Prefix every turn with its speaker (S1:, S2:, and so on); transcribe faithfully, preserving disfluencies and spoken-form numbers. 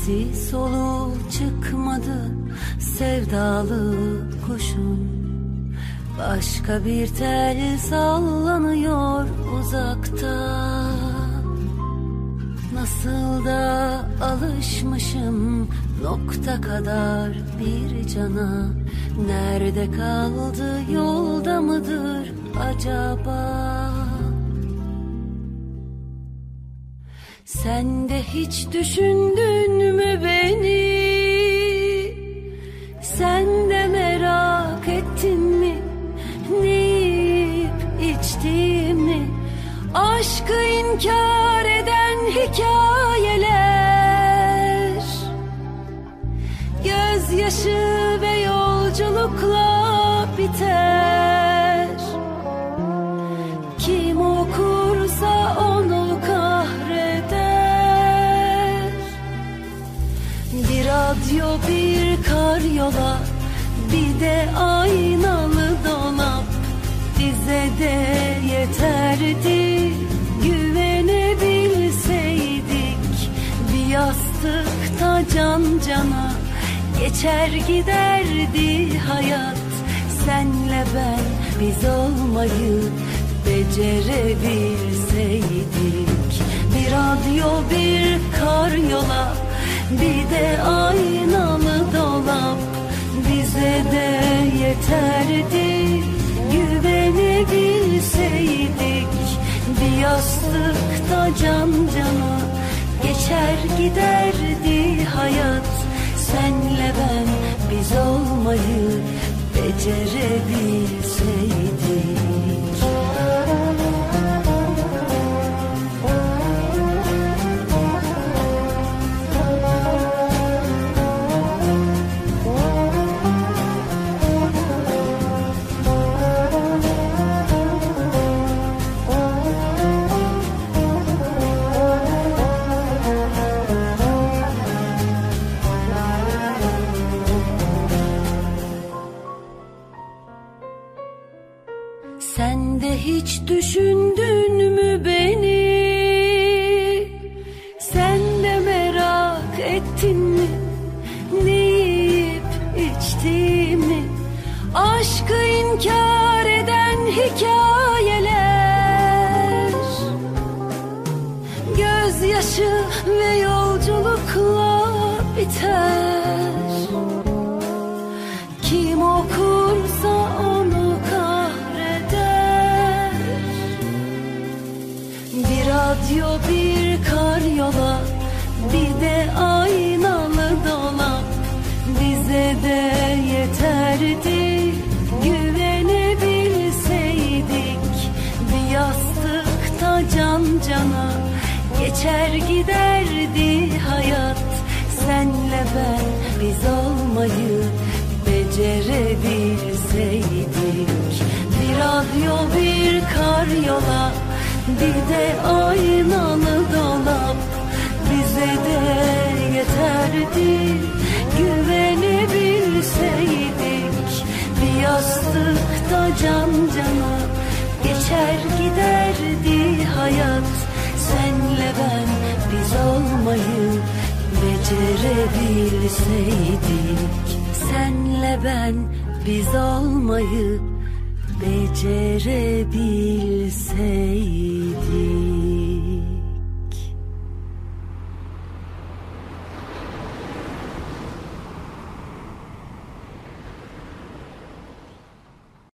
S1: Sesi soluğu çıkmadı sevdalı kuşun. Başka bir tel sallanıyor uzakta. Nasıl da alışmışım nokta kadar bir cana. Nerede kaldı, yolda mıdır acaba? Sen de hiç düşündün mü beni? Sen de merak ettin mi? Ne yiyip içtiğimi? Aşkı inkar eden hikayeler, gözyaşı ve yolculukla biter. Kim okursa onu kahreder. Bir radyo, bir karyola, bir de aynalı dolap bize de yeterdi. Güvenebilseydik bir yastıkta can cana, geçer giderdi hayat. Senle ben biz olmayı becerebilseydik. Bir radyo, bir karyola, bir de aynalı dolap bize de yeterdi. Güvenebilseydik bir yastıkta can cana, geçer giderdi hayat. Senle ben biz olmayı becerebilseydik. Sen de hiç düşündün mü beni? Sen de merak ettin mi? Ne yiyip içtiğimi? Aşkı inkar eden hikayeler, gözyaşı ve yolculukla biter. Kim okursa onu kahreder. Bir radyo, bir karyola, bir de aynalı dolap bize de yeterdi. Güvenebilseydik bir yastıkta can cana, geçer giderdi hayat. Senle ben biz olmayı becerebilseydik. Bir radyo, bir karyola, bir de aynalı dolap bize de yeterdi. Güvenebilseydik bir yastıkta can cana, geçer giderdi hayat. Senle ben biz olmayı becerebilseydik. Senle ben biz olmayı becerebilseydik.